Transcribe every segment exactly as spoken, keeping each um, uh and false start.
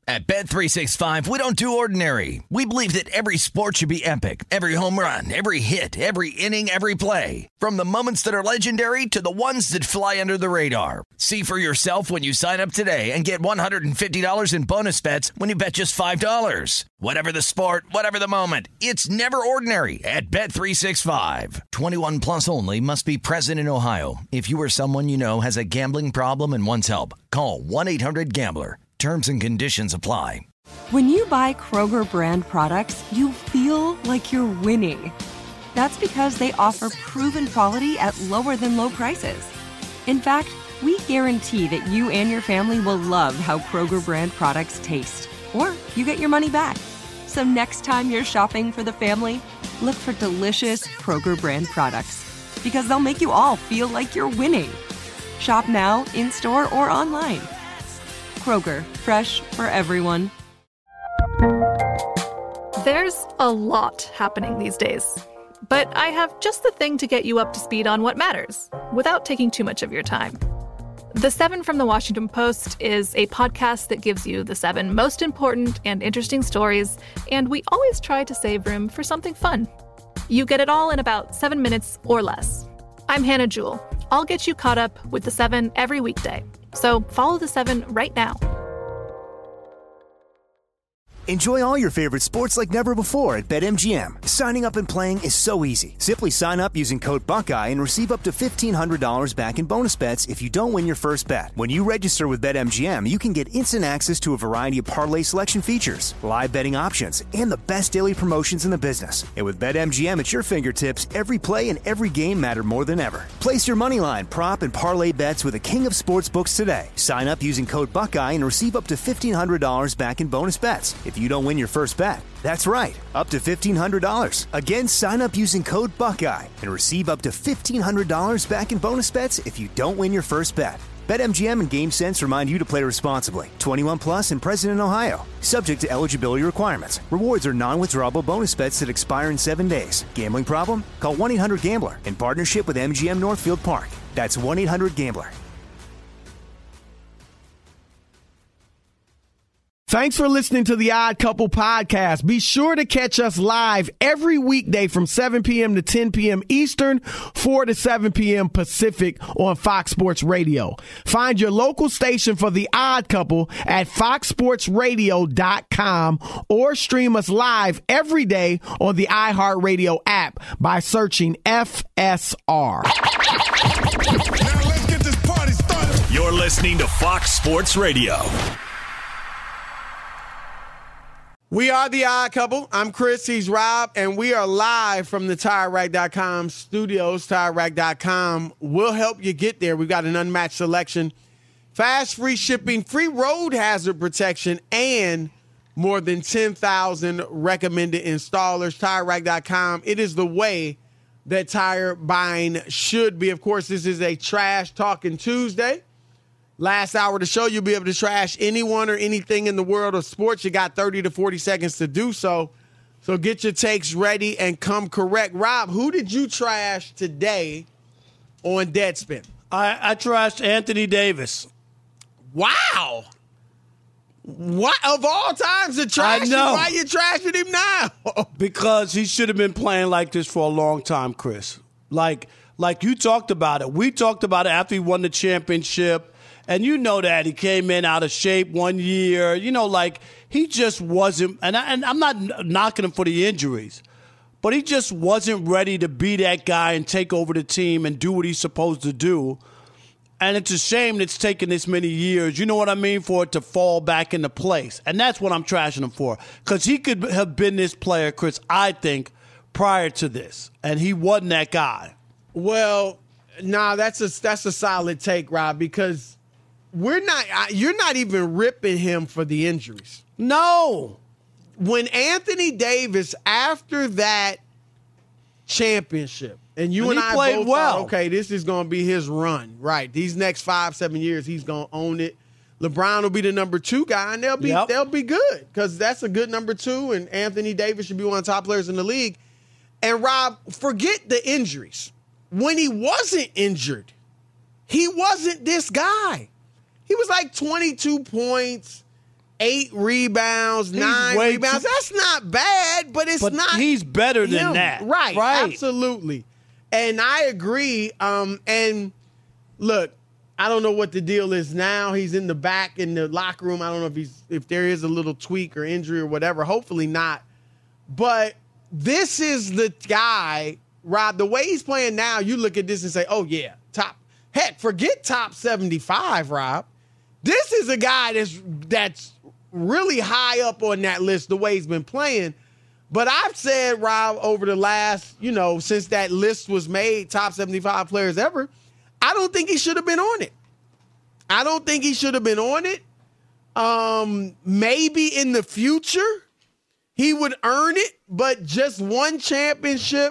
At Bet three sixty-five, we don't do ordinary. We believe that every sport should be epic. Every home run, every hit, every inning, every play. From the moments that are legendary to the ones that fly under the radar. See for yourself when you sign up today and get one hundred fifty dollars in bonus bets when you bet just five dollars. Whatever the sport, whatever the moment, it's never ordinary at Bet three sixty-five. twenty-one plus only. Must be present in Ohio. If you or someone you know has a gambling problem and wants help, call one eight hundred gambler. Terms and conditions apply. When you buy Kroger brand products, you feel like you're winning. That's because they offer proven quality at lower than low prices. In fact, we guarantee that you and your family will love how Kroger brand products taste, or you get your money back. So next time you're shopping for the family, look for delicious Kroger brand products, because they'll make you all feel like you're winning. Shop now, in-store, or online. Kroger, fresh for everyone. There's a lot happening these days, but I have just the thing to get you up to speed on what matters without taking too much of your time. The Seven from the Washington Post is a podcast that gives you the seven most important and interesting stories, and we always try to save room for something fun. You get it all in about seven minutes or less. I'm Hannah Jewell. I'll get you caught up with the seven every weekday. So follow the seven right now. Enjoy all your favorite sports like never before at BetMGM. Signing up and playing is so easy. Simply sign up using code Buckeye and receive up to fifteen hundred dollars back in bonus bets if you don't win your first bet. When you register with BetMGM, you can get instant access to a variety of parlay selection features, live betting options, and the best daily promotions in the business. And with BetMGM at your fingertips, every play and every game matter more than ever. Place your moneyline, prop, and parlay bets with the king of sportsbooks today. Sign up using code Buckeye and receive up to fifteen hundred dollars back in bonus bets if you don't win your first bet. That's right, up to fifteen hundred dollars. Again, sign up using code Buckeye and receive up to fifteen hundred dollars back in bonus bets if you don't win your first bet. BetMGM and GameSense remind you to play responsibly. twenty-one plus and present in Ohio. Subject to eligibility requirements. Rewards are non-withdrawable bonus bets that expire in seven days. Gambling problem? Call one eight hundred gambler in partnership with M G M Northfield Park. That's one eight hundred gambler. Thanks for listening to the Odd Couple podcast. Be sure to catch us live every weekday from seven p.m. to ten p.m. Eastern, four to seven p.m. Pacific on Fox Sports Radio. Find your local station for the Odd Couple at fox sports radio dot com or stream us live every day on the iHeartRadio app by searching F S R. Now let's get this party started. You're listening to Fox Sports Radio. We are the Odd Couple. I'm Chris, he's Rob, and we are live from the Tire Rack dot com studios. Tire Rack dot com will help you get there. We've got an unmatched selection, fast, free shipping, free road hazard protection, and more than ten thousand recommended installers. Tire Rack dot com, it is the way that tire buying should be. Of course, this is a Trash Talking Tuesday. Last hour of the show, you'll be able to trash anyone or anything in the world of sports. You got thirty to forty seconds to do so. So get your takes ready and come correct. Rob, who did you trash today on Deadspin? I, I trashed Anthony Davis. Wow. What of all times to trash him? Why you trashing him now? Because he should have been playing like this for a long time, Chris. Like, like you talked about it. We talked about it after he won the championship. And you know that he came in out of shape one year. You know, like he just wasn't, and, I, and I'm not knocking him for the injuries, but he just wasn't ready to be that guy and take over the team and do what he's supposed to do. And it's a shame it's taken this many years, you know what I mean, for it to fall back into place. And that's what I'm trashing him for. Because he could have been this player, Chris, I think, prior to this. And he wasn't that guy. Well, nah, that's a, that's a solid take, Rob, because We're not. You're not even ripping him for the injuries. No. When Anthony Davis, after that championship, and you and, and I played both well. thought, okay, this is going to be his run, right? These next five, seven years, he's going to own it. LeBron will be the number two guy, and they'll be yep. they'll be good because that's a good number two, and Anthony Davis should be one of the top players in the league. And Rob, forget the injuries. When he wasn't injured, he wasn't this guy. He was like twenty-two points, eight rebounds, He's nine way rebounds. too- That's not bad, but it's But not. he's better than him. that. Right, Right. absolutely. And I agree. Um, and look, I don't know what the deal is now. He's in the back in the locker room. I don't know if he's if there is a little tweak or injury or whatever. Hopefully not. But this is the guy, Rob, the way he's playing now, you look at this and say, oh, yeah, top. Heck, forget top seventy-five, Rob. This is a guy that's that's really high up on that list the way he's been playing. But I've said, Rob, over the last, you know, since that list was made, top seventy-five players ever, I don't think he should have been on it. I don't think he should have been on it. Um, maybe in the future he would earn it, but just one championship,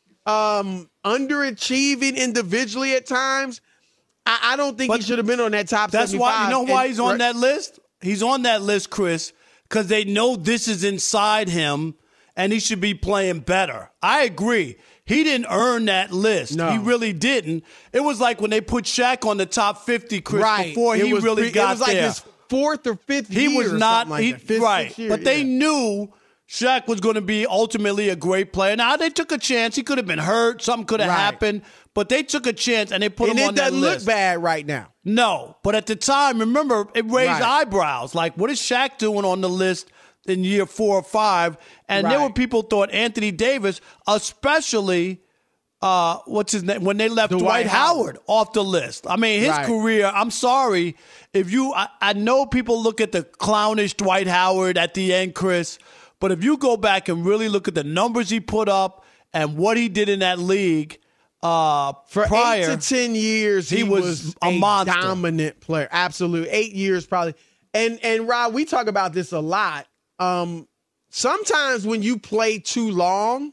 um, underachieving individually at times, I, I don't think But he should have been on that top That's seventy-five. why, you know why And- he's on that list? He's on that list, Chris, because they know this is inside him and he should be playing better. I agree. He didn't earn that list. No. He really didn't. It was like when they put Shaq on the top fifty, Chris, Right. before It he was really pre- got it was like there. his fourth or fifth He year was or not something like he, that. Fifth, right, sixth year, but they yeah. knew Shaq was going to be ultimately a great player. Now they took a chance. He could have been hurt. Something could have Right. happened, but they took a chance and they put and him it on that doesn't list. look bad right now. No, but at the time, remember, it raised Right. eyebrows. Like, what is Shaq doing on the list in year four or five? And there Right. were people thought Anthony Davis, especially, uh, what's his name, when they left Dwight Dwight, Howard. Howard. off the list. I mean, his Right. career, I'm sorry. If you, I, I know people look at the clownish Dwight Howard at the end, Chris, but if you go back and really look at the numbers he put up and what he did in that league, uh, For prior, eight to ten years, he, he was was, a a, monster. dominant player. Absolutely, eight years probably. And and Rob, we talk about this a lot. Um, sometimes when you play too long,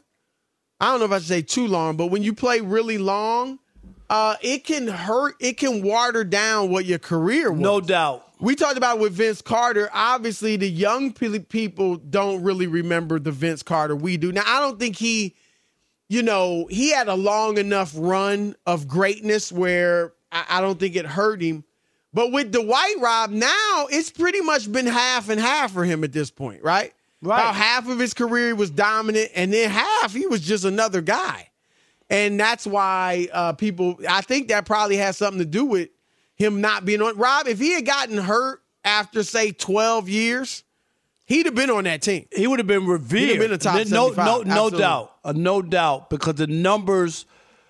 I don't know if I should say too long, but when you play really long, uh, it can hurt. It can water down what your career was. no doubt. We talked about it with Vince Carter. Obviously, the young pe- people don't really remember the Vince Carter we do. Now, I don't think he, you know, he had a long enough run of greatness where I, I don't think it hurt him. But with Dwight, Rob, now it's pretty much been half and half for him at this point, right? Right. About half of his career he was dominant, and then half he was just another guy. And that's why uh, people, I think that probably has something to do with him not being on. Rob, if he had gotten hurt after, say, twelve years, he'd have been on that team. He would have been revered. He'd have been a top no, seventy-five. no, no Absolutely. doubt, uh, no doubt, because the numbers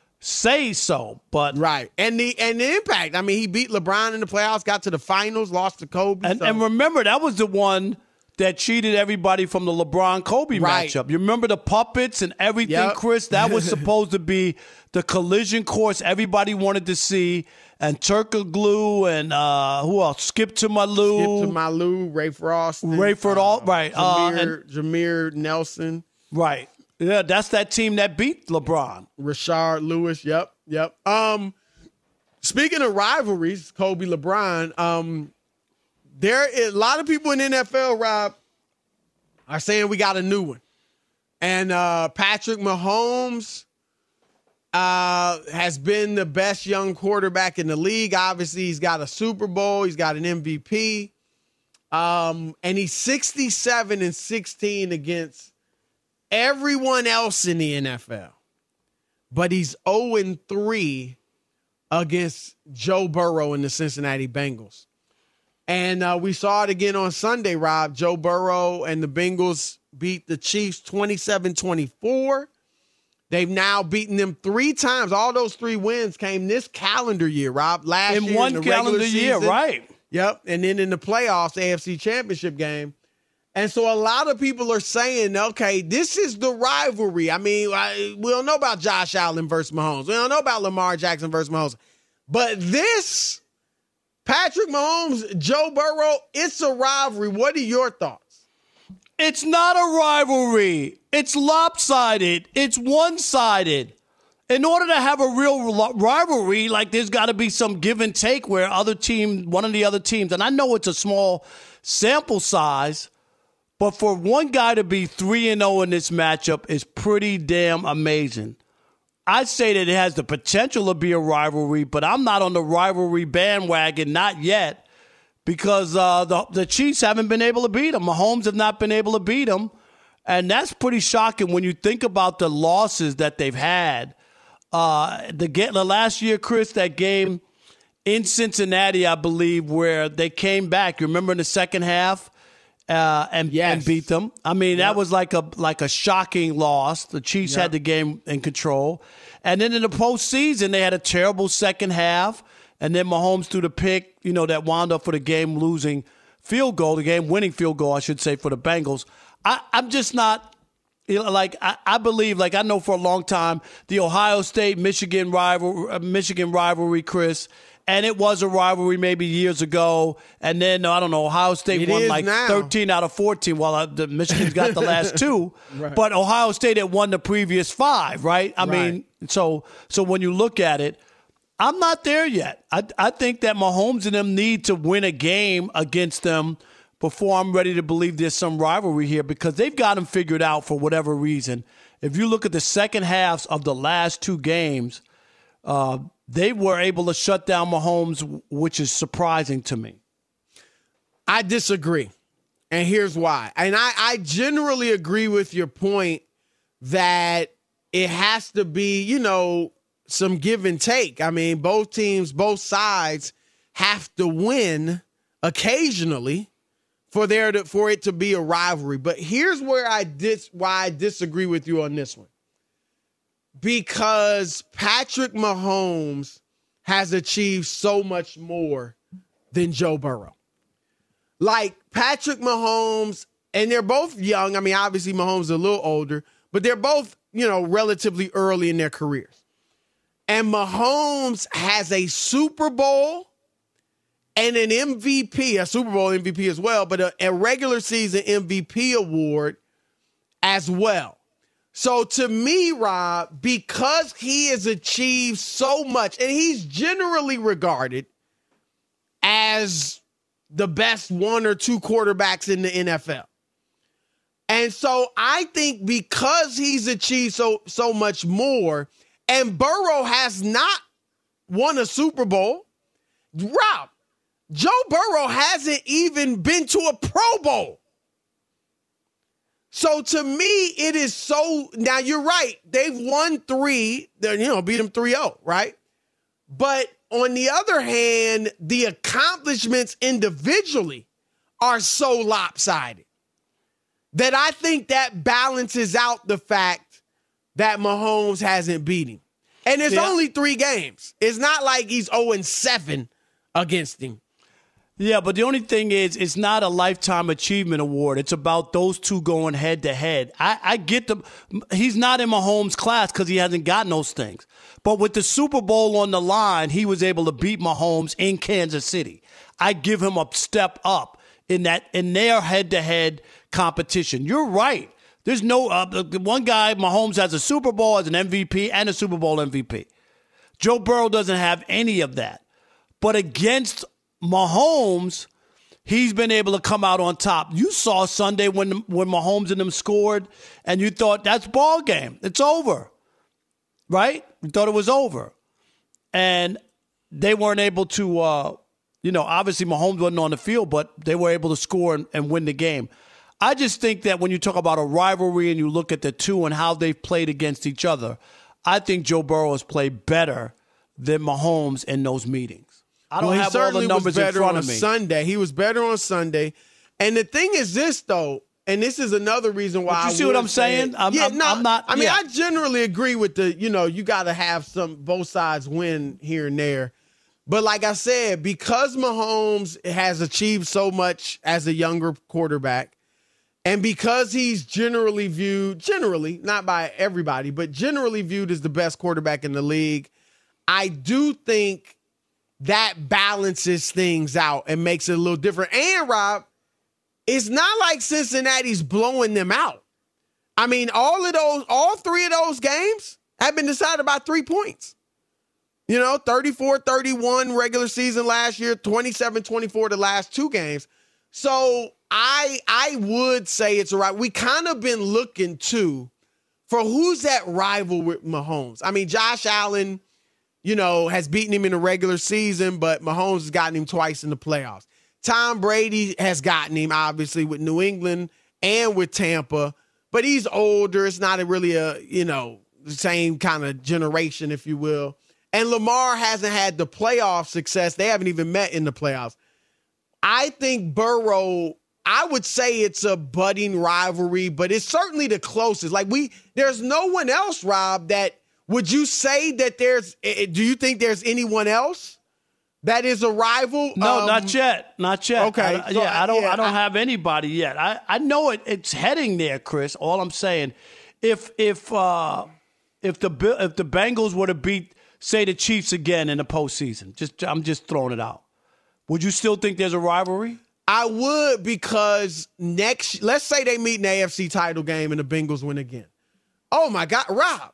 say so. But Right. And the and the impact. I mean, he beat LeBron in the playoffs, got to the finals, lost to Kobe. and, so- and remember, that was the one that cheated everybody from the LeBron Kobe Right. matchup. You remember the puppets and everything, Yep. Chris? That was supposed to be the collision course everybody wanted to see. And Turkoglu and uh, who else? Skip to my Lou. Skip to Malou, Ray Frost, Rayford All- right, uh, Jameer, Jameer Nelson, Right. Yeah, that's that team that beat LeBron. Rashard Lewis. Yep, yep. Um, speaking of rivalries, Kobe, LeBron. Um, there is a lot of people in the N F L, Rob, are saying we got a new one, and uh, Patrick Mahomes uh, has been the best young quarterback in the league. Obviously, he's got a Super Bowl, he's got an M V P, um, and he's sixty-seven and sixteen against everyone else in the N F L. But he's oh and three against Joe Burrow and the Cincinnati Bengals. And uh, we saw it again on Sunday, Rob. Joe Burrow and the Bengals beat the Chiefs twenty-seven twenty-four. They've now beaten them three times. All those three wins came this calendar year, Rob. Last In year one in the regular calendar year, season. right. Yep. And then in the playoffs, A F C Championship game. And so a lot of people are saying, okay, this is the rivalry. I mean, I, we don't know about Josh Allen versus Mahomes. We don't know about Lamar Jackson versus Mahomes. But this, Patrick Mahomes, Joe Burrow, it's a rivalry. What are your thoughts? It's not a rivalry. It's lopsided. It's one-sided. In order to have a real lo- rivalry, like there's got to be some give and take where other team, one of the other teams, and I know it's a small sample size, but for one guy to be three and oh in this matchup is pretty damn amazing. I'd say that it has the potential to be a rivalry, but I'm not on the rivalry bandwagon, not yet, because uh, the, the Chiefs haven't been able to beat them. Mahomes have not been able to beat them. And that's pretty shocking when you think about the losses that they've had. Uh, the, the last year, Chris, that game in Cincinnati, I believe, where they came back. You remember in the second half uh, and, yes. and beat them? I mean, yep. that was like a like a shocking loss. The Chiefs yep. had the game in control. And then in the postseason, they had a terrible second half. And then Mahomes threw the pick, you know, that wound up for the game-losing field goal, the game-winning field goal, I should say, for the Bengals. I, I'm just not, you know, like, I, I believe, like I know for a long time, the Ohio State-Michigan rivalry, Michigan rivalry, Chris, and it was a rivalry maybe years ago. And then, I don't know, Ohio State it won like now. thirteen out of fourteen, while uh, the Michigan's got the last two. Right. But Ohio State had won the previous five, right? I right. mean, so so when you look at it, I'm not there yet. I, I think that Mahomes and them need to win a game against them before I'm ready to believe there's some rivalry here, because they've got them figured out for whatever reason. If you look at the second halves of the last two games, uh, they were able to shut down Mahomes, which is surprising to me. I disagree, and here's why. And I, I generally agree with your point that it has to be, you know, some give and take. I mean, both teams, both sides have to win occasionally for there to, for it to be a rivalry. But here's where I dis, why I disagree with you on this one. Because Patrick Mahomes has achieved so much more than Joe Burrow. Like Patrick Mahomes, and they're both young. I mean, obviously Mahomes is a little older, but they're both, you know, relatively early in their careers. And Mahomes has a Super Bowl and an M V P, a Super Bowl M V P as well, but a, a regular season M V P award as well. So to me, Rob, because he has achieved so much, and he's generally regarded as the best one or two quarterbacks in the N F L. And so I think because he's achieved so so much more, and Burrow has not won a Super Bowl, Rob, Joe Burrow hasn't even been to a Pro Bowl. So to me, it is so, now you're right, they've won three, you know, beat them three oh, right? But on the other hand, the accomplishments individually are so lopsided that I think that balances out the fact that Mahomes hasn't beat him. And it's yeah. only three games. It's not like he's oh and seven against him. Yeah, but the only thing is, it's not a Lifetime Achievement Award. It's about those two going head-to-head. I, I get the – he's not in Mahomes' class because he hasn't gotten those things. But with the Super Bowl on the line, he was able to beat Mahomes in Kansas City. I give him a step up in that in their head-to-head competition. You're right. There's no uh, – one guy, Mahomes, has a Super Bowl as an M V P and a Super Bowl M V P. Joe Burrow doesn't have any of that. But against – Mahomes, he's been able to come out on top. You saw Sunday when when Mahomes and them scored, and you thought, that's ball game. It's over, right? You thought it was over. And they weren't able to, uh, you know, obviously Mahomes wasn't on the field, but they were able to score and, and win the game. I just think that when you talk about a rivalry and you look at the two and how they've played against each other, I think Joe Burrow has played better than Mahomes in those meetings. I don't well, have all the numbers in front of me. Sunday. He was better on Sunday. And the thing is this, though, and this is another reason why but you I see what I'm saying? It, I'm, yeah, I'm, no, I'm not. I mean, yeah. I generally agree with the, you know, you got to have some, both sides win here and there. But like I said, because Mahomes has achieved so much as a younger quarterback, and because he's generally viewed, generally, not by everybody, but generally viewed as the best quarterback in the league, I do think that balances things out and makes it a little different. And, Rob, it's not like Cincinnati's blowing them out. I mean, all of those, all three of those games have been decided by three points. You know, thirty-four thirty-one regular season last year, twenty-seven twenty-four the last two games. So I I would say it's all right. We kind of been looking, too, for who's that rival with Mahomes. I mean, Josh Allen, you know, has beaten him in the regular season, but Mahomes has gotten him twice in the playoffs. Tom Brady has gotten him, obviously, with New England and with Tampa, but he's older. It's not a really a, you know, the same kind of generation, if you will. And Lamar hasn't had the playoff success. They haven't even met in the playoffs. I think Burrow, I would say it's a budding rivalry, but it's certainly the closest. Like we, there's no one else, Rob, that would you say that there's, do you think there's anyone else that is a rival? No, um, not yet. Not yet. Okay. I, so, yeah, I don't yeah, I don't I, have anybody yet. I, I know it it's heading there, Chris. All I'm saying, if if uh, if the if the Bengals were to beat, say, the Chiefs again in the postseason, just I'm just throwing it out. Would you still think there's a rivalry? I would, because next, let's say they meet in the A F C title game and the Bengals win again. Oh my God, Rob.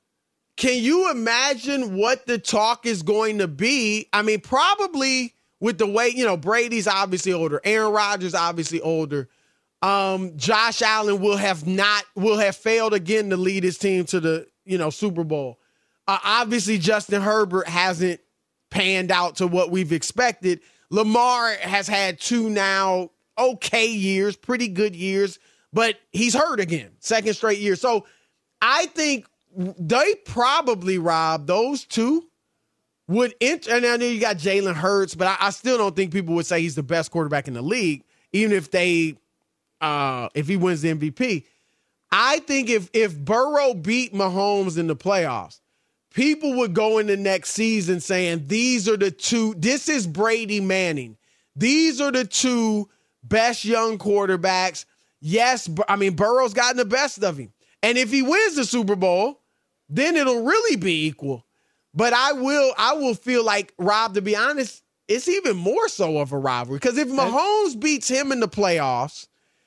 Can you imagine what the talk is going to be? I mean, probably with the way, you know, Brady's obviously older. Aaron Rodgers obviously older. Um, Josh Allen will have not, will have failed again to lead his team to the, you know, Super Bowl. Uh, obviously, Justin Herbert hasn't panned out to what we've expected. Lamar has had two now okay years, pretty good years, but he's hurt again, second straight year. So I think they probably, Rob, those two would enter. And I know you got Jalen Hurts, but I, I still don't think people would say he's the best quarterback in the league, even if they, uh, if he wins the M V P. I think if if Burrow beat Mahomes in the playoffs, people would go in the next season saying these are the two. This is Brady Manning. These are the two best young quarterbacks. Yes, I mean Burrow's gotten the best of him, and if he wins the Super Bowl, then it'll really be equal. But I will, I will feel like, Rob, to be honest, it's even more so of a rivalry, because if Mahomes beats him in the playoffs,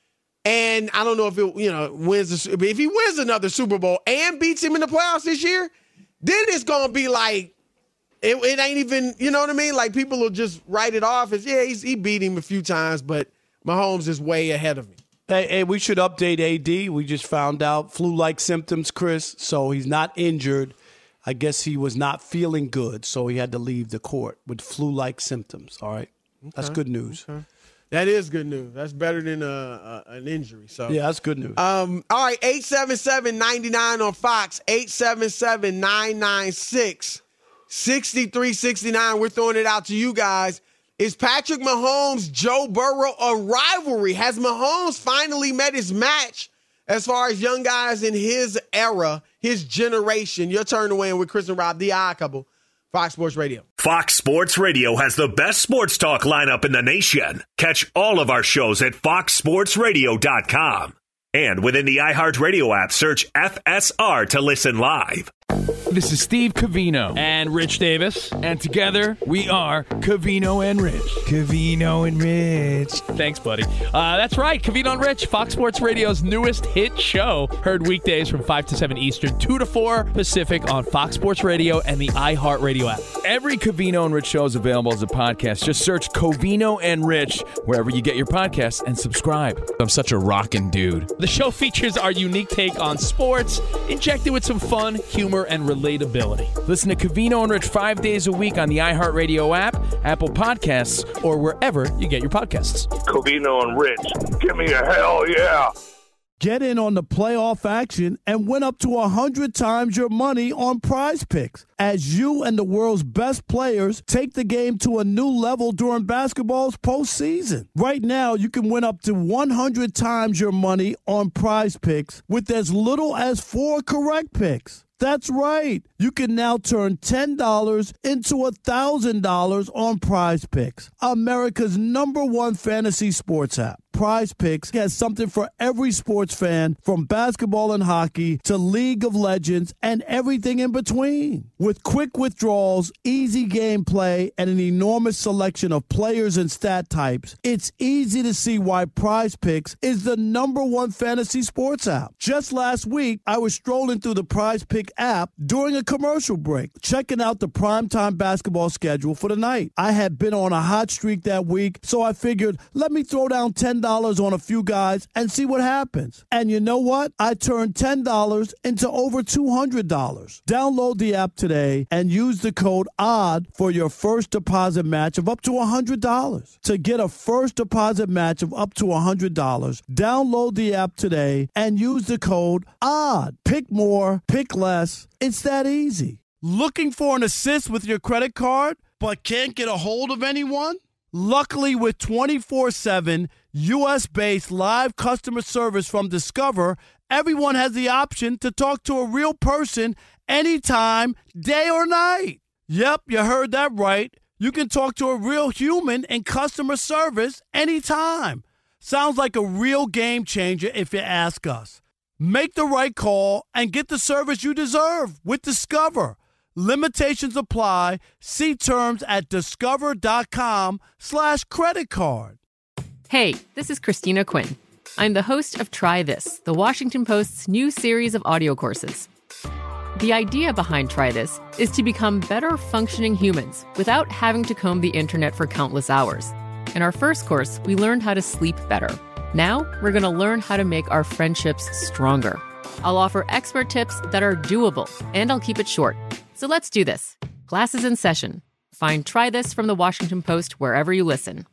and I don't know if it, you know, wins, the, if he wins another Super Bowl and beats him in the playoffs this year, then it's gonna be like it, it ain't even, you know what I mean? Like people will just write it off as, yeah, he's, he beat him a few times, but Mahomes is way ahead of him. Hey, hey, we should update A D. We just found out flu-like symptoms, Chris. So he's not injured. I guess he was not feeling good, so he had to leave the court with flu-like symptoms. All right, okay. That's good news. Okay. That is good news. That's better than a, a, an injury. So yeah, that's good news. Um, all right, eight seven seven, nine nine on Fox, eight seven seven, nine nine six, six three six nine. We're throwing it out to you guys. Is Patrick Mahomes, Joe Burrow a rivalry? Has Mahomes finally met his match as far as young guys in his era, his generation? Your turn to win with Chris and Rob, the Odd Couple, Fox Sports Radio. Fox Sports Radio has the best sports talk lineup in the nation. Catch all of our shows at fox sports radio dot com. And within the iHeartRadio app, search F S R to listen live. This is Steve Covino and Rich Davis, and together we are Covino and Rich. Covino and Rich. Thanks, buddy. Uh, that's right, Covino and Rich, Fox Sports Radio's newest hit show. Heard weekdays from five to seven Eastern, two to four Pacific on Fox Sports Radio and the iHeartRadio app. Every Covino and Rich show is available as a podcast. Just search Covino and Rich wherever you get your podcasts and subscribe. I'm such a rockin' dude. The show features our unique take on sports, injected with some fun, humor, and relatability. Listen to Covino and Rich five days a week on the iHeartRadio app, Apple Podcasts, or wherever you get your podcasts. Covino and Rich, give me a hell yeah. Get in on the playoff action and win up to one hundred times your money on Prize Picks as you and the world's best players take the game to a new level during basketball's postseason. Right now, you can win up to one hundred times your money on Prize Picks with as little as four correct picks. That's right. You can now turn ten dollars into one thousand dollars on Prize Picks, America's number one fantasy sports app. Prize Picks has something for every sports fan, from basketball and hockey to League of Legends and everything in between. With quick withdrawals, easy gameplay, and an enormous selection of players and stat types, it's easy to see why Prize Picks is the number one fantasy sports app. Just last week, I was strolling through the Prize Pick app during a commercial break, checking out the primetime basketball schedule for the night. I had been on a hot streak that week, so I figured, let me throw down ten dollars dollars on a few guys and see what happens. And you know what? I turned ten dollars into over two hundred dollars. Download the app today and use the code ODD for your first deposit match of up to one hundred dollars. To get a first deposit match of up to one hundred dollars, download the app today and use the code ODD. Pick more, pick less. It's that easy. Looking for an assist with your credit card but can't get a hold of anyone? Luckily, with twenty-four seven U S-based live customer service from Discover, everyone has the option to talk to a real person anytime, day or night. Yep, you heard that right. You can talk to a real human in customer service anytime. Sounds like a real game changer if you ask us. Make the right call and get the service you deserve with Discover. Limitations apply. See terms at discover.com slash credit card. Hey, this is Christina Quinn. I'm the host of Try This, the Washington Post's new series of audio courses. The idea behind Try This is to become better functioning humans without having to comb the internet for countless hours. In our first course, we learned how to sleep better. Now, we're going to learn how to make our friendships stronger. I'll offer expert tips that are doable, and I'll keep it short. So let's do this. Class is in session. Find Try This from the Washington Post wherever you listen.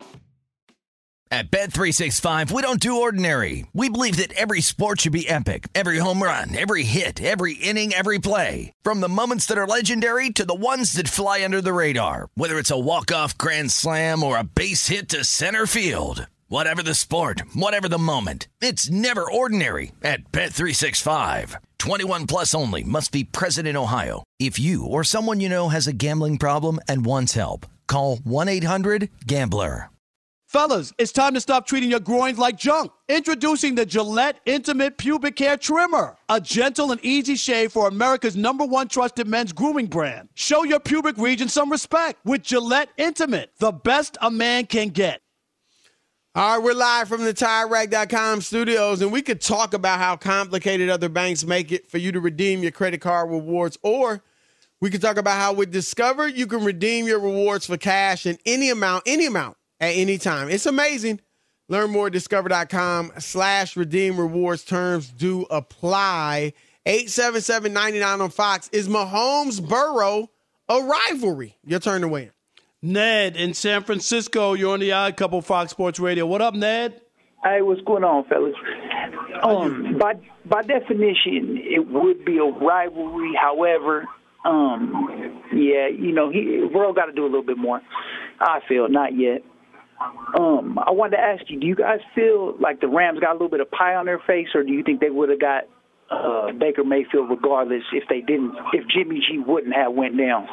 At Bet three sixty-five, we don't do ordinary. We believe that every sport should be epic. Every home run, every hit, every inning, every play. From the moments that are legendary to the ones that fly under the radar. Whether it's a walk-off grand slam or a base hit to center field. Whatever the sport, whatever the moment. It's never ordinary at Bet three sixty-five. twenty-one plus only. Must be present in Ohio. If you or someone you know has a gambling problem and wants help, call one eight hundred gambler. Fellas, it's time to stop treating your groins like junk. Introducing the Gillette Intimate Pubic Hair Trimmer. A gentle and easy shave for America's number one trusted men's grooming brand. Show your pubic region some respect with Gillette Intimate, the best a man can get. All right, we're live from the Tire Rack dot com studios, and we could talk about how complicated other banks make it for you to redeem your credit card rewards, or we could talk about how with Discover, you can redeem your rewards for cash in any amount, any amount, at any time. It's amazing. Learn more at discover.com slash redeem rewards. Terms do apply. eight seven seven, nine nine on Fox. Is Mahomes Burrow a rivalry? Your turn to win. Ned in San Francisco, you're on the Odd Couple Fox Sports Radio. What up, Ned? Hey, what's going on, fellas? Um, by by definition, it would be a rivalry. However, um, yeah, you know, he Burrow got to do a little bit more. I feel not yet. Um, I wanted to ask you: do you guys feel like the Rams got a little bit of pie on their face, or do you think they would have got uh, Baker Mayfield regardless if they didn't, if Jimmy G wouldn't have went down?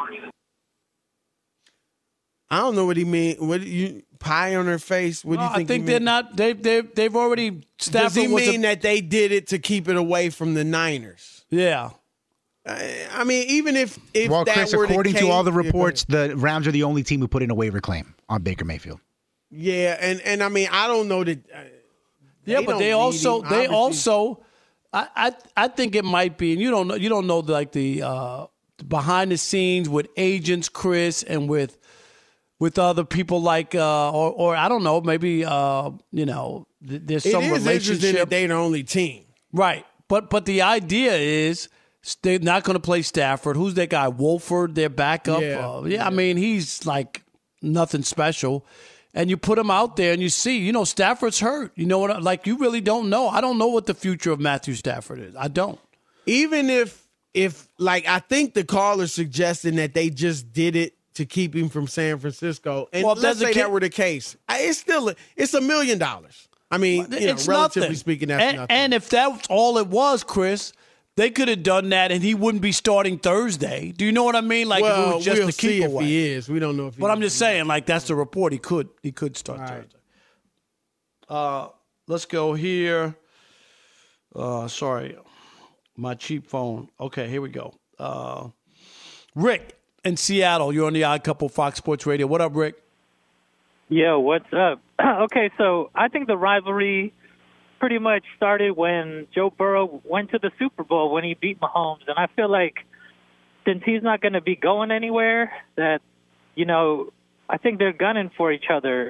I don't know what he mean. What you pie on their face? What do you no, think? I think they're not. They they they've already. Stafford Does he mean a, that they did it to keep it away from the Niners? Yeah. I, I mean, even if if well, that Chris, were according the case, to all the reports, the Rams are the only team who put in a waiver claim on Baker Mayfield. Yeah, and and I mean, I don't know that. Uh, yeah, but they also him, they also. I, I I think it might be, and you don't know you don't know like the uh, behind the scenes with agents, Chris, and with. With other people like, uh, or, or I don't know, maybe, uh, you know, th- there's some it is relationship. That they're the only team. Right. But but the idea is they're not going to play Stafford. Who's that guy? Wolford, their backup? Yeah. Uh, yeah, yeah, I mean, he's like nothing special. And you put him out there and you see, you know, Stafford's hurt. You know what? Like, you really don't know. I don't know what the future of Matthew Stafford is. I don't. Even if, if like, I think the caller's suggesting that they just did it to keep him from San Francisco. And well, let's say that were the case. It's still, it's a million dollars. I mean, you know, it's relatively nothing. speaking, that's and, nothing. And if that's all it was, Chris, they could have done that and he wouldn't be starting Thursday. Do you know what I mean? Like, well, if it was just we'll to keep see away. if he is. We don't know if he But is. I'm just saying, like, that's the report. He could he could start all Thursday. Right. Uh, let's go here. Uh, sorry, my cheap phone. Okay, here we go. Uh, Rick in Seattle, you're on the Odd Couple Fox Sports Radio. What up, Rick? Yo, what's up? Okay, so I think the rivalry pretty much started when Joe Burrow went to the Super Bowl when he beat Mahomes. And I feel like since he's not going to be going anywhere, that, you know, I think they're gunning for each other.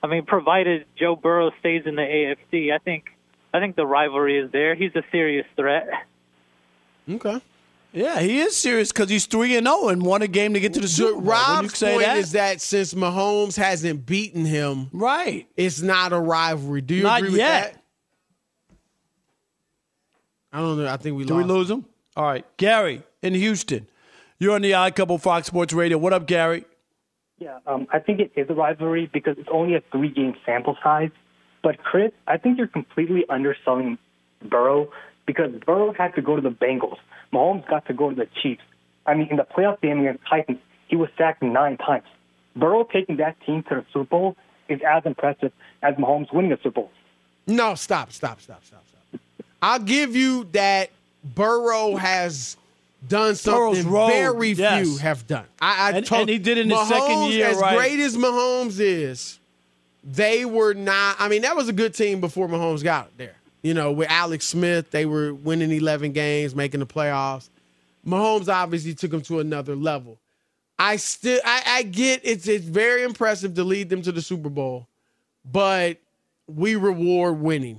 I mean, provided Joe Burrow stays in the A F C, I think I think the rivalry is there. He's a serious threat. Okay. Yeah, he is serious because he's three and zero and won a game to get to the Super Bowl. Rob's say point that? is that since Mahomes hasn't beaten him, right, it's not a rivalry. Do you Not agree with yet. that? I don't know. I think we Do lost. we lose him? All right, Gary in Houston. You're on the Odd Couple Fox Sports Radio. What up, Gary? Yeah, um, I think it is a rivalry because it's only a three-game sample size. But, Chris, I think you're completely underselling Burrow because Burrow had to go to the Bengals. Mahomes got to go to the Chiefs. I mean, in the playoff game against Titans, he was sacked nine times. Burrow taking that team to the Super Bowl is as impressive as Mahomes winning a Super Bowl. No, stop, stop, stop, stop, stop. I'll give you that Burrow has done something road, very yes. few have done. I, I And- told, and he did it in his Mahomes, second year, as right. great as Mahomes is, they were not. I mean, that was a good team before Mahomes got there. You know, with Alex Smith, they were winning eleven games, making the playoffs. Mahomes obviously took them to another level. I still, I, I get it's it's very impressive to lead them to the Super Bowl, but we reward winning,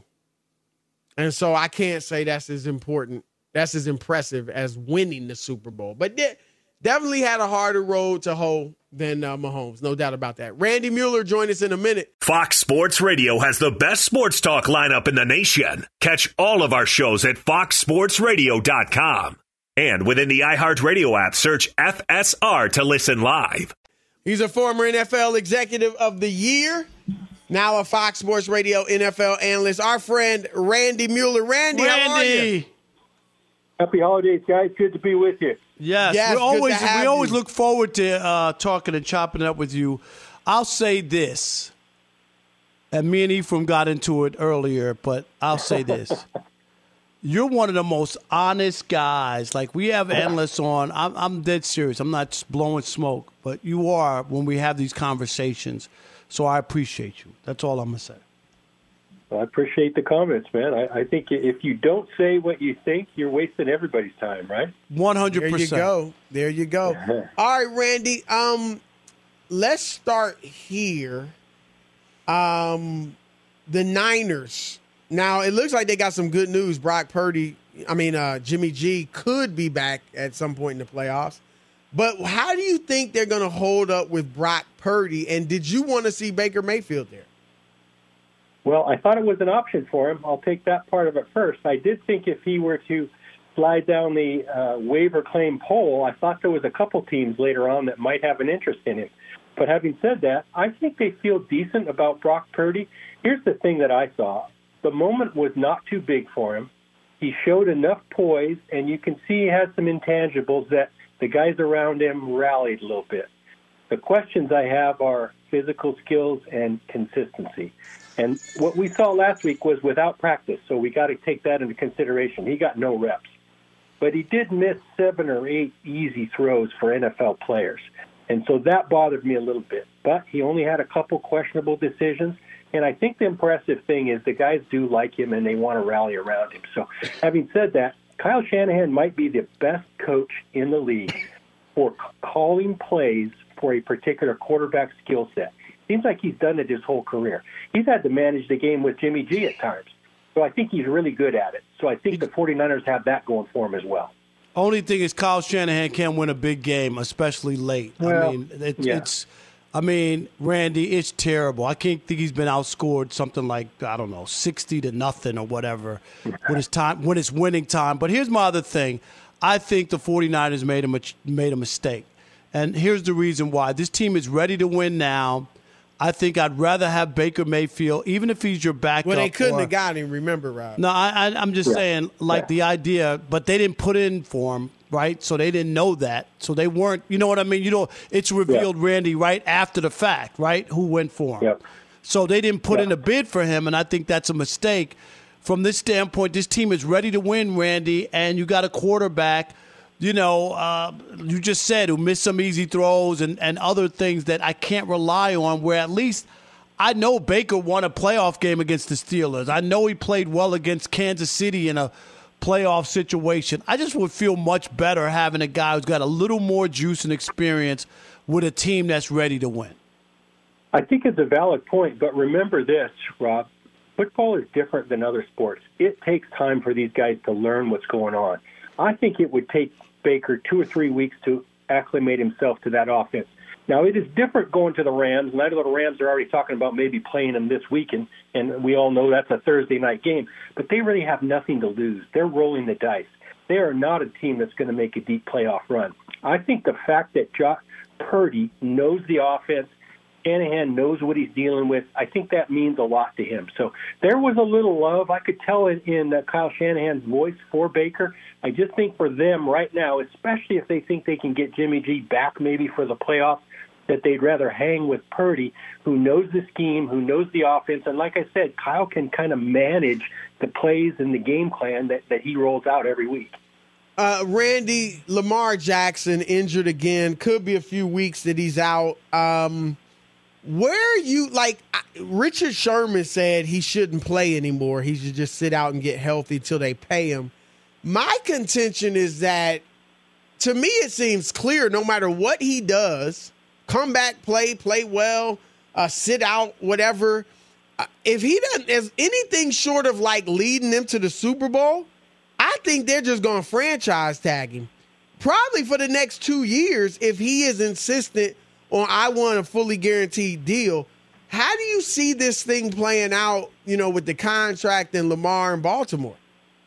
and so I can't say that's as important, that's as impressive as winning the Super Bowl. But de- definitely had a harder road to hoe than uh, Mahomes, no doubt about that. Randy Mueller join us in a minute. Fox Sports Radio has the best sports talk lineup in the nation. Catch all of our shows at fox sports radio dot com. And within the iHeartRadio app, search F S R to listen live. He's a former N F L Executive of the Year, now a Fox Sports Radio N F L analyst. Our friend Randy Mueller. Randy, how are you? Happy holidays, guys. Good to be with you. Yes, Yes, we good always to have we always you. look forward to uh, talking and chopping it up with you. I'll say this, and me and Ephraim got into it earlier, but I'll say this. You're one of the most honest guys. Like, we have analysts on. I'm, I'm dead serious. I'm not just blowing smoke, but you are when we have these conversations. So I appreciate you. That's all I'm going to say. Well, I appreciate the comments, man. I, I think if you don't say what you think, you're wasting everybody's time, right? one hundred percent. There you go. There you go. All right, Randy. Um, let's start here. Um, the Niners. Now, it looks like they got some good news. Brock Purdy, I mean, uh, Jimmy G could be back at some point in the playoffs. But how do you think they're going to hold up with Brock Purdy? And did you want to see Baker Mayfield there? Well, I thought it was an option for him. I'll take that part of it first. I did think if he were to slide down the uh, waiver claim poll, I thought there was a couple teams later on that might have an interest in him. But having said that, I think they feel decent about Brock Purdy. Here's the thing that I saw. The moment was not too big for him. He showed enough poise, and you can see he has some intangibles that the guys around him rallied a little bit. The questions I have are physical skills and consistency. And what we saw last week was without practice, so we got to take that into consideration. He got no reps. But he did miss seven or eight easy throws for N F L players. And so that bothered me a little bit. But he only had a couple questionable decisions. And I think the impressive thing is the guys do like him and they want to rally around him. So having said that, Kyle Shanahan might be the best coach in the league for calling plays for a particular quarterback skill set. Seems like he's done it his whole career. He's had to manage the game with Jimmy G at times. So I think he's really good at it. So I think the 49ers have that going for him as well. Only thing is Kyle Shanahan can't win a big game, especially late. Well, I mean, it, yeah. it's – I mean, Randy, it's terrible. I can't think he's been outscored something like, I don't know, sixty to nothing or whatever when it's time, when it's winning time. But here's my other thing. I think the 49ers made a, made a mistake. And here's the reason why. This team is ready to win now. I think I'd rather have Baker Mayfield, even if he's your backup. Well, they couldn't or, have got him, remember, Rob. No, I, I, I'm just Yeah. saying, like, Yeah. the idea, but they didn't put in for him, right? So they didn't know that. So they weren't, you know what I mean? You know, it's revealed, Randy, right after the fact, right, who went for him. Yep. So they didn't put Yeah. in a bid for him, and I think that's a mistake. From this standpoint, this team is ready to win, Randy, and you got a quarterback, you know, uh, you just said, who missed some easy throws and, and other things that I can't rely on, where at least I know Baker won a playoff game against the Steelers. I know he played well against Kansas City in a playoff situation. I just would feel much better having a guy who's got a little more juice and experience with a team that's ready to win. I think it's a valid point, but remember this, Rob. Football is different than other sports. It takes time for these guys to learn what's going on. I think it would take Baker two or three weeks to acclimate himself to that offense. Now, it is different going to the Rams, and I know the Rams are already talking about maybe playing them this weekend, and we all know that's a Thursday night game, but they really have nothing to lose. They're rolling the dice. They are not a team that's going to make a deep playoff run. I think the fact that Josh Purdy knows the offense, Shanahan knows what he's dealing with, I think that means a lot to him. So there was a little love. I could tell it in uh, Kyle Shanahan's voice for Baker. I just think for them right now, especially if they think they can get Jimmy G back maybe for the playoffs, that they'd rather hang with Purdy, who knows the scheme, who knows the offense. And like I said, Kyle can kind of manage the plays and the game plan that, that he rolls out every week. Uh, Randy, Lamar Jackson injured again. Could be a few weeks that he's out. Um, where are you, like, Richard Sherman said he shouldn't play anymore. He should just sit out and get healthy till they pay him. My contention is that, to me, it seems clear no matter what he does, come back, play, play well, uh, sit out, whatever. Uh, if he doesn't, if anything short of like leading them to the Super Bowl, I think they're just going to franchise tag him. Probably for the next two years if he is insistent on I want a fully guaranteed deal. How do you see this thing playing out, you know, with the contract and Lamar in Baltimore?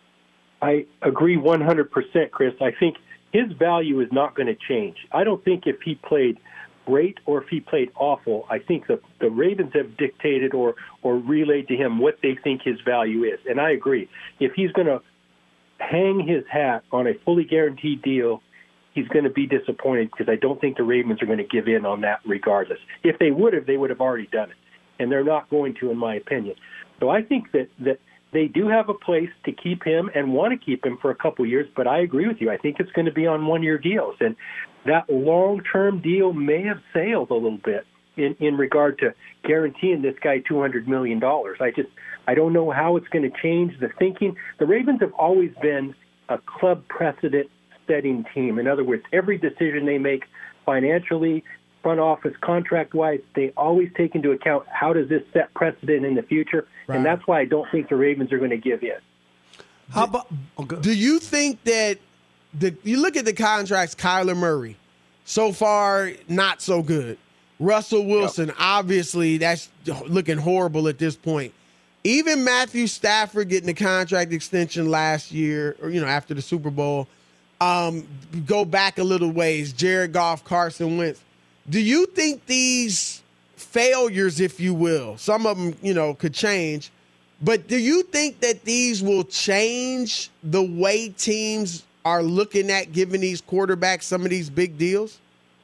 I agree one hundred percent, Chris. I think his value is not going to change. I don't think if he played great or if he played awful, I think the, the Ravens have dictated or, or relayed to him what they think his value is. And I agree. If he's going to hang his hat on a fully guaranteed deal, he's going to be disappointed because I don't think the Ravens are going to give in on that regardless. If they would have, they would have already done it. And they're not going to, in my opinion. So I think that, that they do have a place to keep him and want to keep him for a couple of years, but I agree with you. I think it's going to be on one-year deals. And that long-term deal may have sailed a little bit in, in regard to guaranteeing this guy two hundred million dollars. I just I don't know how it's going to change the thinking. The Ravens have always been a club precedent-setting team. In other words, every decision they make financially, front office, contract-wise, they always take into account how does this set precedent in the future, right. And that's why I don't think the Ravens are going to give in. How about? Do you think that the you look at the contracts? Kyler Murray, so far not so good. Russell Wilson, yep. Obviously that's looking horrible at this point. Even Matthew Stafford getting the contract extension last year, or you know after the Super Bowl. Um, go back a little ways. Jared Goff, Carson Wentz. Do you think these failures, if you will, some of them, you know, could change, but do you think that these will change the way teams are looking at giving these quarterbacks some of these big deals?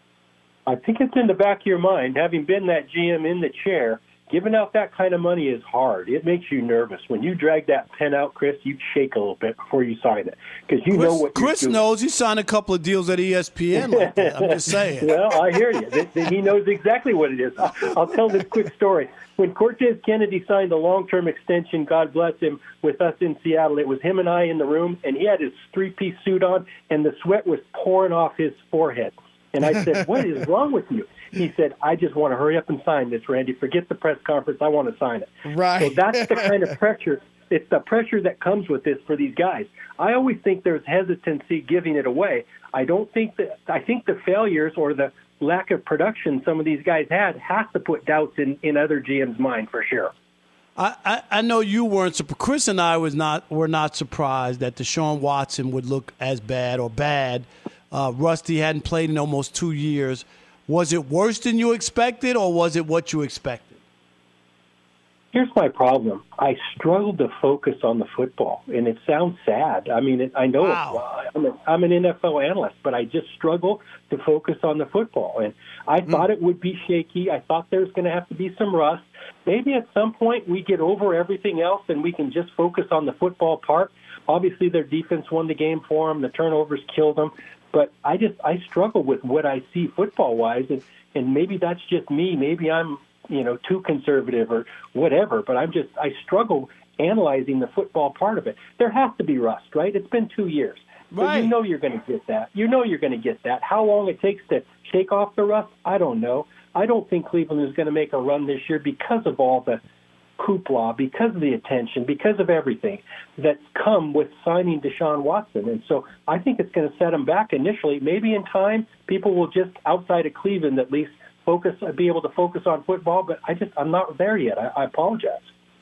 I think it's in the back of your mind. Having been that G M in the chair, giving out that kind of money is hard. It makes you nervous. When you drag that pen out, Chris, you shake a little bit before you sign it because you Chris, know what you're Chris doing. knows he signed a couple of deals at E S P N like that. I'm just saying. Well, I hear you. He knows exactly what it is. I'll tell this quick story. When Cortez Kennedy signed a long-term extension, God bless him, with us in Seattle, it was him and I in the room, and he had his three-piece suit on, and the sweat was pouring off his forehead. And I said, what is wrong with you? He said, I just want to hurry up and sign this, Randy. Forget the press conference. I want to sign it. Right. So that's the kind of pressure. It's the pressure that comes with this for these guys. I always think there's hesitancy giving it away. I don't think that – I think the failures or the lack of production some of these guys had has to put doubts in, in other G M's mind for sure. I, I, I know you weren't – Chris and I was not were not surprised that Deshaun Watson would look as bad or bad. Uh, Rusty hadn't played in almost two years. Was it worse than you expected, or was it what you expected? Here's my problem. I struggled to focus on the football, and it sounds sad. I mean, it, I know wow. it's, I'm, a, I'm an N F L analyst, but I just struggle to focus on the football. And I mm. thought it would be shaky. I thought there was going to have to be some rust. Maybe at some point we get over everything else and we can just focus on the football part. Obviously, their defense won the game for them. The turnovers killed them. But I just I struggle with what I see football-wise, and, and maybe that's just me. Maybe I'm, you know, too conservative or whatever, but I'm just I struggle analyzing the football part of it. There has to be rust, right? It's been two years. Right. So you know you're going to get that. You know you're going to get that. How long it takes to shake off the rust, I don't know. I don't think Cleveland is going to make a run this year because of all the hoopla, because of the attention, because of everything that's come with signing Deshaun Watson. And so I think it's going to set them back initially. Maybe in time, people will just, outside of Cleveland at least, focus, be able to focus on football. But I just, I'm not there yet. I, I apologize.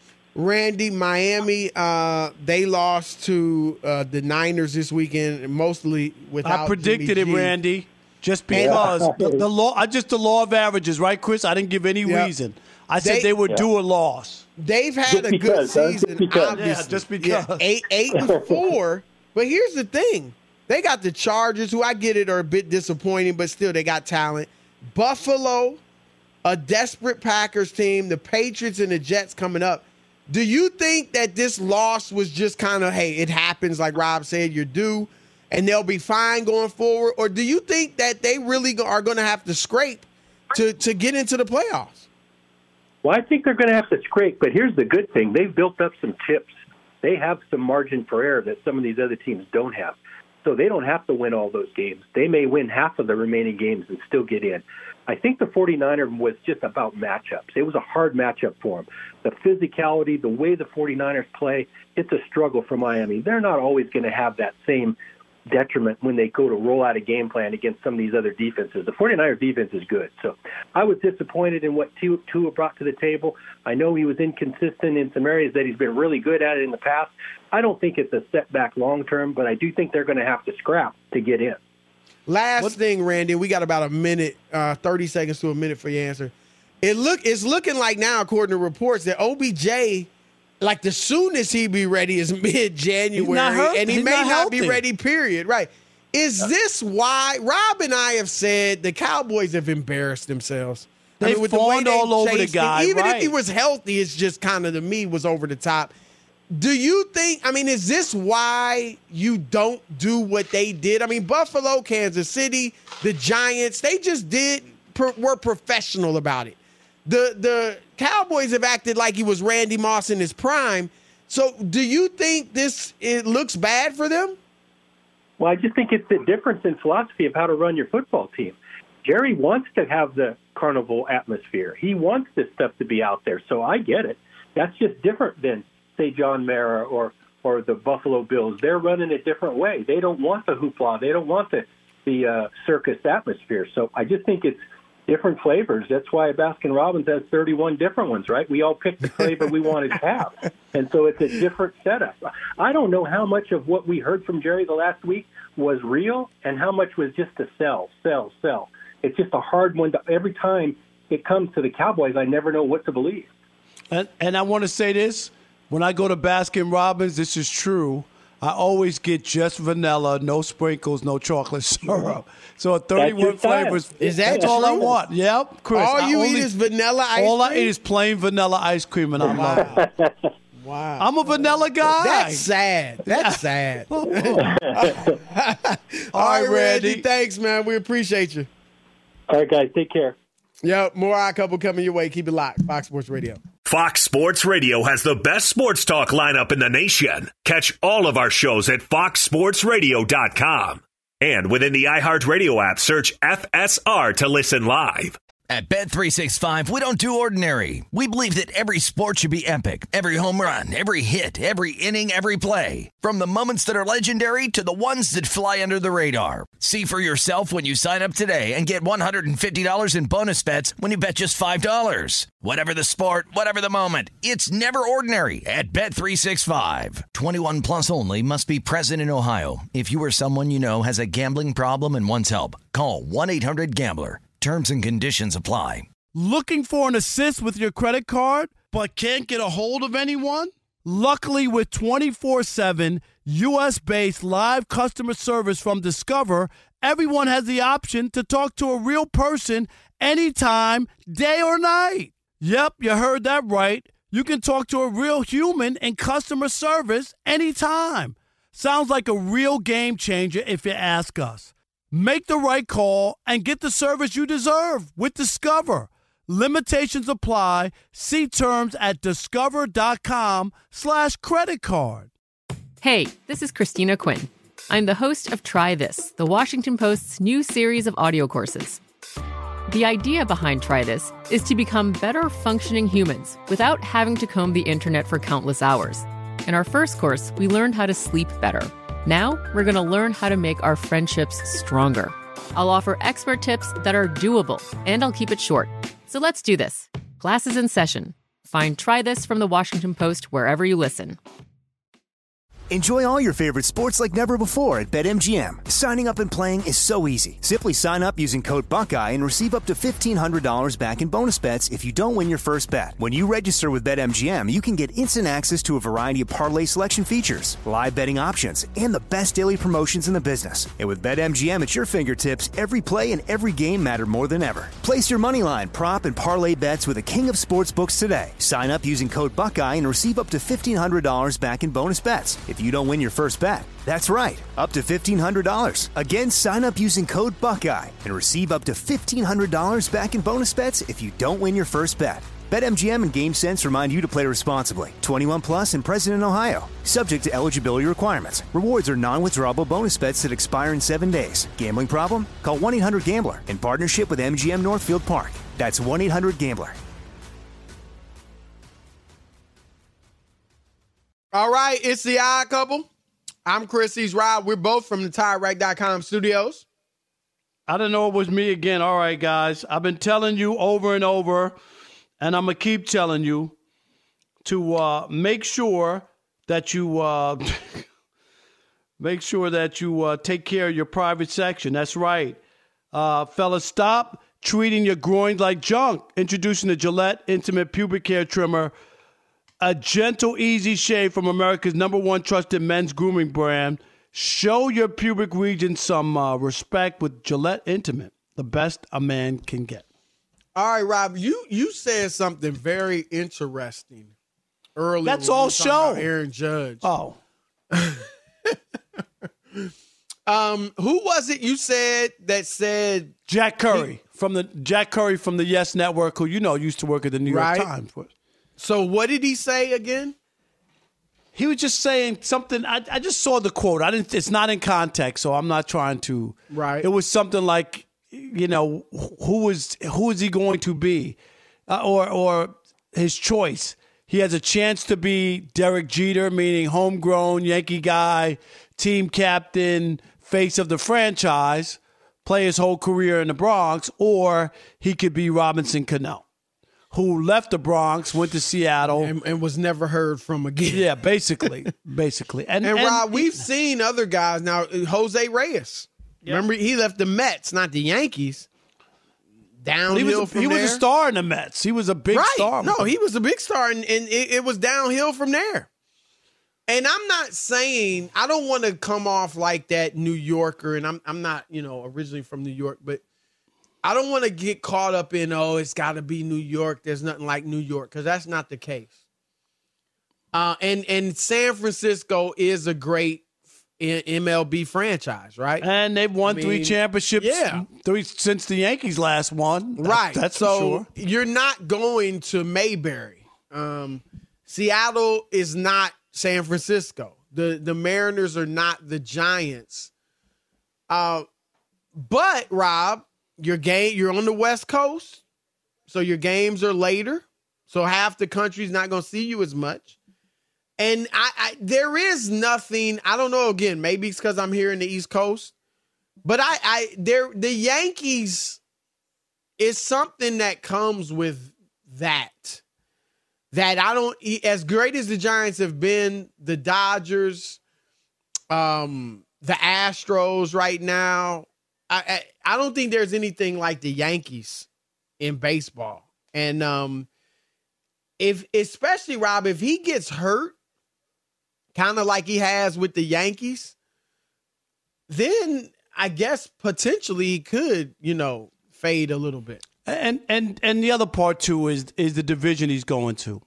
Randy, Miami, uh, they lost to uh, the Niners this weekend, mostly without I predicted Jimmy it, G. Randy, just because the, the law, I just the law of averages, right, Chris? I didn't give any Yep. reason. I said They- they, would Yeah. do a loss. They've had Just a because, good huh? Just season, because. obviously. Yeah, just because. Yeah, eight, eight and four. But here's the thing: they got the Chargers, who I get it are a bit disappointing, but still they got talent. Buffalo, a desperate Packers team, the Patriots and the Jets coming up. Do you think that this loss was just kind of, hey, it happens, like Rob said, you're due, and they'll be fine going forward? Or do you think that they really go- are going to have to scrape to, to get into the playoffs? Well, I think they're going to have to scrape, but here's the good thing. They've built up some chips. They have some margin for error that some of these other teams don't have. So they don't have to win all those games. They may win half of the remaining games and still get in. I think the 49ers was just about matchups. It was a hard matchup for them. The physicality, the way the 49ers play, it's a struggle for Miami. They're not always going to have that same detriment when they go to roll out a game plan against some of these other defenses. The 49ers defense is good. So I was disappointed in what Tua brought to the table. I know he was inconsistent in some areas that he's been really good at it in the past. I don't think it's a setback long term, but I do think they're going to have to scrap to get in. Last what? thing, Randy, we got about a minute, uh, thirty seconds to a minute for your answer. It look it's looking like now, according to reports, that O B J, like the soonest he be ready is mid-January, and he He's may not not, be healthy. ready, period. Right. Is this why Rob and I have said the Cowboys have embarrassed themselves? I They mean, with the way fawned they all over the chased him, guy, even right. if he was healthy, it's just kind of, to me, was over the top. Do you think, I mean, is this why you don't do what they did? I mean, Buffalo, Kansas City, the Giants, they just did, were professional about it. The the Cowboys have acted like he was Randy Moss in his prime. So do you think this, it looks bad for them? Well, I just think it's the difference in philosophy of how to run your football team. Jerry wants to have the carnival atmosphere. He wants this stuff to be out there, so I get it. That's just different than, say, John Mara or or the Buffalo Bills. They're running a different way. They don't want the hoopla. They don't want the, the uh, circus atmosphere. So I just think it's different flavors. That's why Baskin-Robbins has thirty-one different ones, right? We all picked the flavor we wanted to have. And so it's a different setup. I don't know how much of what we heard from Jerry the last week was real and how much was just to sell, sell, sell. It's just a hard one. To, every time it comes to the Cowboys, I never know what to believe. And, and I want to say this. When I go to Baskin-Robbins, this is true. I always get just vanilla, no sprinkles, no chocolate syrup. So thirty-one flavors. Is that That's all I true? want. Yep, Chris. All I you only, eat is vanilla ice All cream? I eat is plain vanilla ice cream, and I love it. Wow. I'm a vanilla guy. That's sad. That's sad. All right, right, Randy. Randy. Thanks, man. We appreciate you. All right, guys. Take care. Yep. More Odd Couple coming your way. Keep it locked. Fox Sports Radio. Fox Sports Radio has the best sports talk lineup in the nation. Catch all of our shows at fox sports radio dot com. And within the iHeartRadio app, search F S R to listen live. At Bet three sixty-five, we don't do ordinary. We believe that every sport should be epic. Every home run, every hit, every inning, every play. From the moments that are legendary to the ones that fly under the radar. See for yourself when you sign up today and get one hundred fifty dollars in bonus bets when you bet just five dollars. Whatever the sport, whatever the moment, it's never ordinary at Bet three sixty-five. twenty-one plus only. Must be present in Ohio. If you or someone you know has a gambling problem and wants help, call one eight hundred gambler. Terms and conditions apply. Looking for an assist with your credit card, but can't get a hold of anyone? Luckily, with twenty-four seven U S-based live customer service from Discover, everyone has the option to talk to a real person anytime, day or night. Yep, you heard that right. You can talk to a real human in customer service anytime. Sounds like a real game changer if you ask us. Make the right call and get the service you deserve with Discover. Limitations apply. See terms at discover.com slash credit card. Hey, this is Christina Quinn. I'm the host of Try This, the Washington Post's new series of audio courses. The idea behind Try This is to become better functioning humans without having to comb the internet for countless hours. In our first course, we learned how to sleep better. Now, we're going to learn how to make our friendships stronger. I'll offer expert tips that are doable, and I'll keep it short. So let's do this. Class is in session. Find Try This from the Washington Post wherever you listen. Enjoy all your favorite sports like never before at BetMGM. Signing up and playing is so easy. Simply sign up using code Buckeye and receive up to fifteen hundred dollars back in bonus bets if you don't win your first bet. When you register with BetMGM, you can get instant access to a variety of parlay selection features, live betting options, and the best daily promotions in the business. And with BetMGM at your fingertips, every play and every game matter more than ever. Place your moneyline, prop, and parlay bets with the king of sportsbooks today. Sign up using code Buckeye and receive up to fifteen hundred dollars back in bonus bets if you don't win your first bet. That's right, up to fifteen hundred dollars. Again, sign up using code Buckeye and receive up to fifteen hundred dollars back in bonus bets if you don't win your first bet. BetMGM and GameSense remind you to play responsibly. twenty-one plus and present in Ohio. Subject to eligibility requirements. Rewards are non-withdrawable bonus bets that expire in seven days. Gambling problem? Call one eight hundred gambler in partnership with M G M Northfield Park. That's one eight hundred gambler. All right, it's the Odd Couple. I'm Chris, he's Rob. We're both from the Tire Rack dot com studios. I didn't know it was me again. All right, guys. I've been telling you over and over, and I'm going to keep telling you to uh, make sure that you uh, make sure that you uh, take care of your private section. That's right. Uh, fellas, stop treating your groins like junk. Introducing the Gillette Intimate Pubic Hair Trimmer. A gentle, easy shave from America's number one trusted men's grooming brand. Show your pubic region some uh, respect with Gillette Intimate, the best a man can get. All right, Rob, you you said something very interesting earlier. That's all we show. Aaron Judge. Oh. um, who was it you said that said Jack Curry he, from the Jack Curry from the Yes Network, who you know used to work at the New York right? Times. So what did he say again? He was just saying something. I, I just saw the quote. I didn't. It's not in context, so I'm not trying to. Right. It was something like, you know, who is who is he going to be, uh, or or his choice. He has a chance to be Derek Jeter, meaning homegrown Yankee guy, team captain, face of the franchise, play his whole career in the Bronx, or he could be Robinson Cano, who left the Bronx, went to Seattle. And, and was never heard from again. Yeah, basically. basically. And, and, and Rob, we've seen other guys. Now, Jose Reyes. Yep. Remember, he left the Mets, not the Yankees. Downhill he was a, from He there. was a star in the Mets. He was a big right. star. No, he was a big star, and, and it, it was downhill from there. And I'm not saying, I don't want to come off like that New Yorker, and I'm I'm not, you know, originally from New York, but I don't want to get caught up in, oh, it's got to be New York. There's nothing like New York, because that's not the case. Uh, and, and San Francisco is a great M L B franchise, right? And they've won I mean, three championships yeah. three since the Yankees last won. That, right. That's so for sure. You're not going to Mayberry. Um, Seattle is not San Francisco. The, the Mariners are not the Giants. Uh, but, Rob, Your game, you're on the West Coast, so your games are later. So half the country's not going to see you as much. And I, I, there is nothing. I don't know. Again, maybe it's because I'm here in the East Coast, but I, I, there, the Yankees is something that comes with that. That I don't. As great as the Giants have been, the Dodgers, um, the Astros right now. I, I I don't think there's anything like the Yankees in baseball. And um, if especially Rob, if he gets hurt, kind of like he has with the Yankees, then I guess potentially he could, you know, fade a little bit. And and and the other part too is is the division he's going to.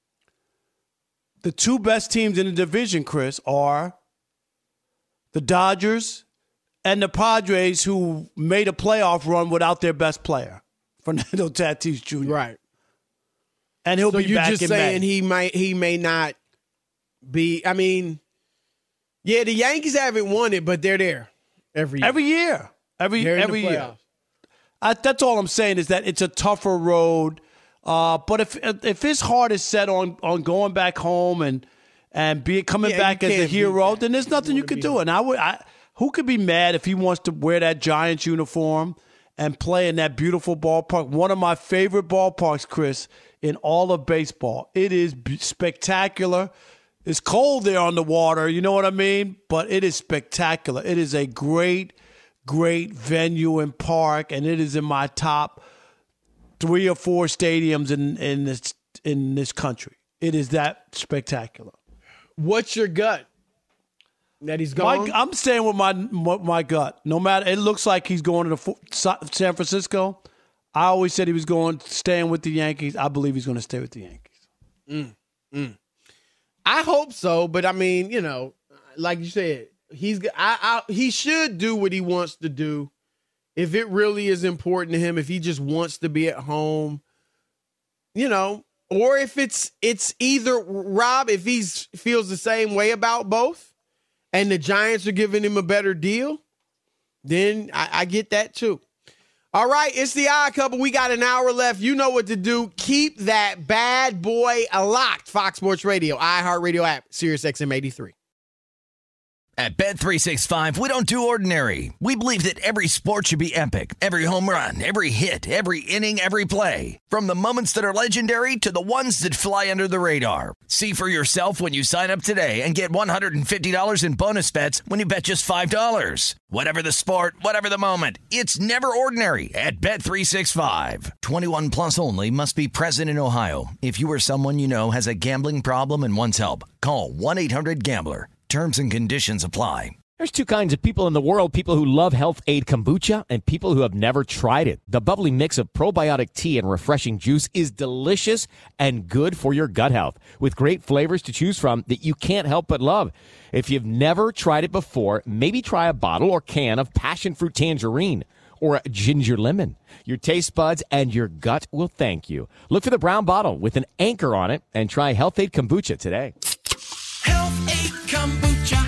The two best teams in the division, Chris, are the Dodgers and the Padres, who made a playoff run without their best player, Fernando Tatis Junior Right. And he'll so be you're back just in saying May. he might he may not be. I mean, Yeah, the Yankees haven't won it, but they're there every year. Every year. Every, they're every year. I, that's all I'm saying is that it's a tougher road. Uh, but if if his heart is set on, on going back home and and be coming yeah, back as a hero, then there's nothing you, you could do. And I would, I, who could be mad if he wants to wear that Giants uniform and play in that beautiful ballpark? One of my favorite ballparks, Chris, in all of baseball. It is b- spectacular. It's cold there on the water, you know what I mean? But it is spectacular. It is a great, great venue and park, and it is in my top three or four stadiums in, in this in this country. It is that spectacular. What's your gut? That he's gone? My, I'm staying with my my gut. No matter, it looks like he's going to the, San Francisco. I always said he was going staying with the Yankees. I believe he's going to stay with the Yankees. Mm, mm. I hope so, but I mean, you know, like you said, he's I, I he should do what he wants to do. If it really is important to him, if he just wants to be at home, you know, or if it's it's either Rob, if he feels the same way about both, and the Giants are giving him a better deal, then I, I get that too. All right, it's the Odd Couple. We got an hour left. You know what to do. Keep that bad boy locked. Fox Sports Radio, iHeartRadio app, Sirius X M eighty-three. At Bet three sixty-five, we don't do ordinary. We believe that every sport should be epic. Every home run, every hit, every inning, every play. From the moments that are legendary to the ones that fly under the radar. See for yourself when you sign up today and get one hundred fifty dollars in bonus bets when you bet just five dollars. Whatever the sport, whatever the moment, it's never ordinary at Bet three sixty-five. twenty-one plus only. Must be present in Ohio. If you or someone you know has a gambling problem and wants help, call one eight hundred gambler. Terms and conditions apply. There's two kinds of people in the world, people who love Health Aid Kombucha and people who have never tried it. The bubbly mix of probiotic tea and refreshing juice is delicious and good for your gut health, with great flavors to choose from that you can't help but love. If you've never tried it before, maybe try a bottle or can of passion fruit tangerine or a ginger lemon. Your taste buds and your gut will thank you. Look for the brown bottle with an anchor on it and try Health Aid Kombucha today. Health Aid Kombucha.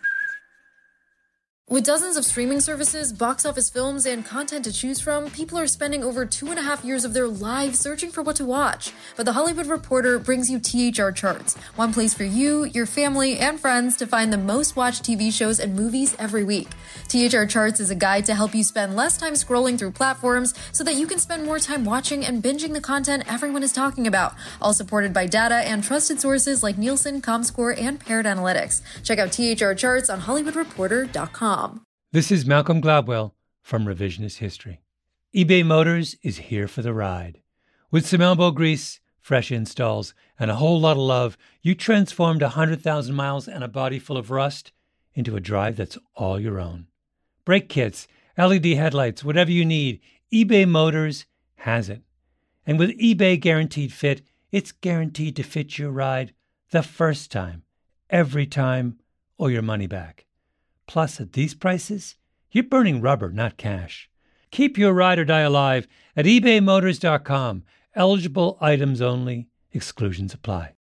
With dozens of streaming services, box office films, and content to choose from, people are spending over two and a half years of their lives searching for what to watch. But The Hollywood Reporter brings you T H R Charts, one place for you, your family, and friends to find the most watched T V shows and movies every week. T H R Charts is a guide to help you spend less time scrolling through platforms so that you can spend more time watching and binging the content everyone is talking about, all supported by data and trusted sources like Nielsen, Comscore, and Parrot Analytics. Check out T H R Charts on Hollywood Reporter dot com. This is Malcolm Gladwell from Revisionist History. eBay Motors is here for the ride. With some elbow grease, fresh installs, and a whole lot of love, you transformed one hundred thousand miles and a body full of rust into a drive that's all your own. Brake kits, L E D headlights, whatever you need, eBay Motors has it. And with eBay Guaranteed Fit, it's guaranteed to fit your ride the first time, every time, or your money back. Plus, at these prices, you're burning rubber, not cash. Keep your ride or die alive at ebay motors dot com. Eligible items only. Exclusions apply.